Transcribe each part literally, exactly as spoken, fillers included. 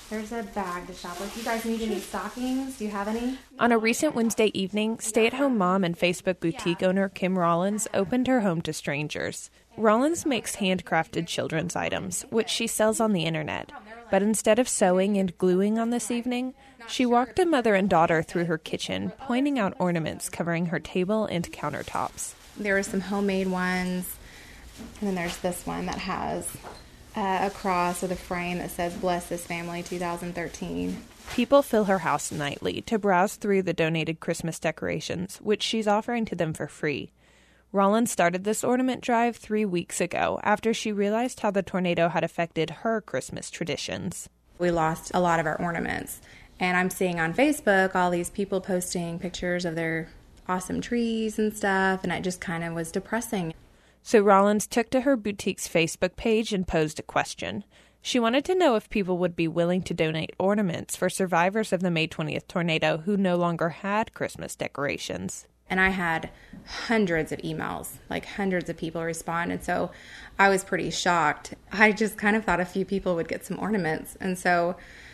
There's a bag to shop with. You guys need any stockings? Do you have any? On a recent Wednesday evening, stay-at-home mom and Facebook boutique owner Kim Rollins opened her home to strangers. Rollins makes handcrafted children's items, which she sells on the internet. But instead of sewing and gluing on this evening, she walked a mother and daughter through her kitchen, pointing out ornaments covering her table and countertops. There are some homemade ones, and then there's this one that has uh, a cross with a frame that says, "Bless this family, two thousand thirteen. People fill her house nightly to browse through the donated Christmas decorations, which she's offering to them for free. Rollins started this ornament drive three weeks ago after she realized how the tornado had affected her Christmas traditions. We lost a lot of our ornaments, and I'm seeing on Facebook all these people posting pictures of their awesome trees and stuff, and it just kind of was depressing. So Rollins took to her boutique's Facebook page and posed a question. She wanted to know if people would be willing to donate ornaments for survivors of the May twentieth tornado who no longer had Christmas decorations. And I had hundreds of emails, like hundreds of people respond. And so I was pretty shocked. I just kind of thought a few people would get some ornaments. And so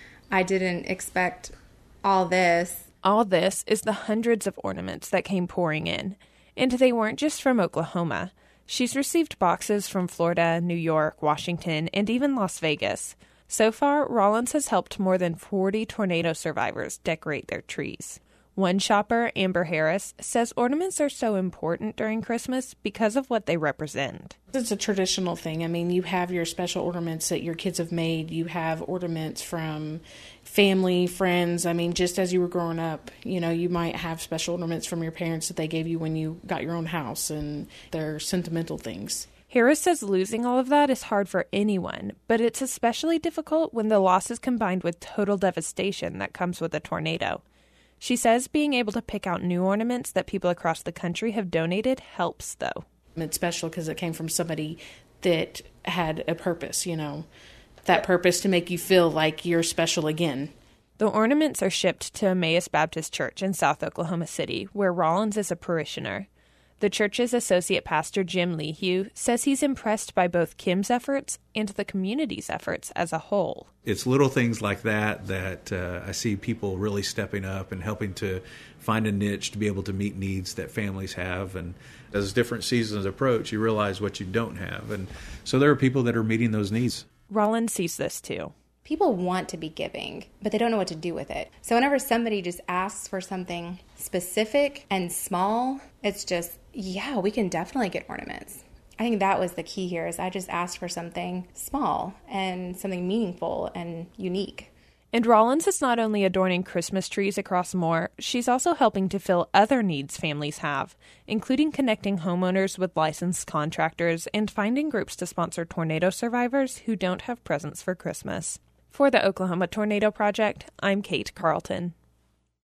I didn't expect all this. All this is the hundreds of ornaments that came pouring in. And they weren't just from Oklahoma. She's received boxes from Florida, New York, Washington, and even Las Vegas. So far, Rollins has helped more than forty tornado survivors decorate their trees. One shopper, Amber Harris, says ornaments are so important during Christmas because of what they represent. It's a traditional thing. I mean, you have your special ornaments that your kids have made. You have ornaments from family, friends. I mean, just as you were growing up, you know, you might have special ornaments from your parents that they gave you when you got your own house, and they're sentimental things. Harris says losing all of that is hard for anyone, but it's especially difficult when the loss is combined with total devastation that comes with a tornado. She says being able to pick out new ornaments that people across the country have donated helps, though. It's special because it came from somebody that had a purpose, you know, that purpose to make you feel like you're special again. The ornaments are shipped to Emmaus Baptist Church in South Oklahoma City, where Rollins is a parishioner. The church's associate pastor, Jim Lehue, says he's impressed by both Kim's efforts and the community's efforts as a whole. It's little things like that that uh, I see people really stepping up and helping to find a niche to be able to meet needs that families have. And as different seasons approach, you realize what you don't have. And so there are people that are meeting those needs. Rollins sees this too. People want to be giving, but they don't know what to do with it. So whenever somebody just asks for something specific and small, it's just, yeah, we can definitely get ornaments. I think that was the key here, is I just asked for something small and something meaningful and unique. And Rollins is not only adorning Christmas trees across Moore, she's also helping to fill other needs families have, including connecting homeowners with licensed contractors and finding groups to sponsor tornado survivors who don't have presents for Christmas. For the Oklahoma Tornado Project, I'm Kate Carlton.